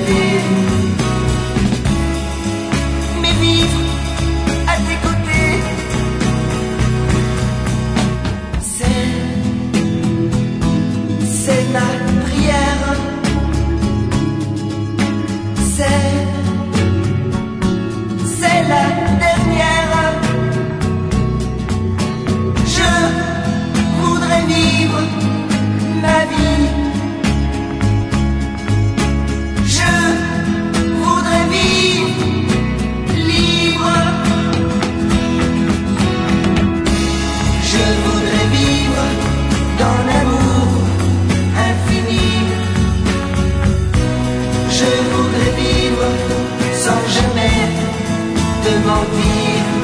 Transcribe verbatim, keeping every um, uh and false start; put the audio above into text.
t'aider, mais vivre à tes côtés, c'est, c'est ma prière, c'est, c'est la dernière. Je voudrais vivre ma vie. Je voudrais vivre libre. Je voudrais vivre dans l'amour infini. Je voudrais vivre sans jamais te mentir.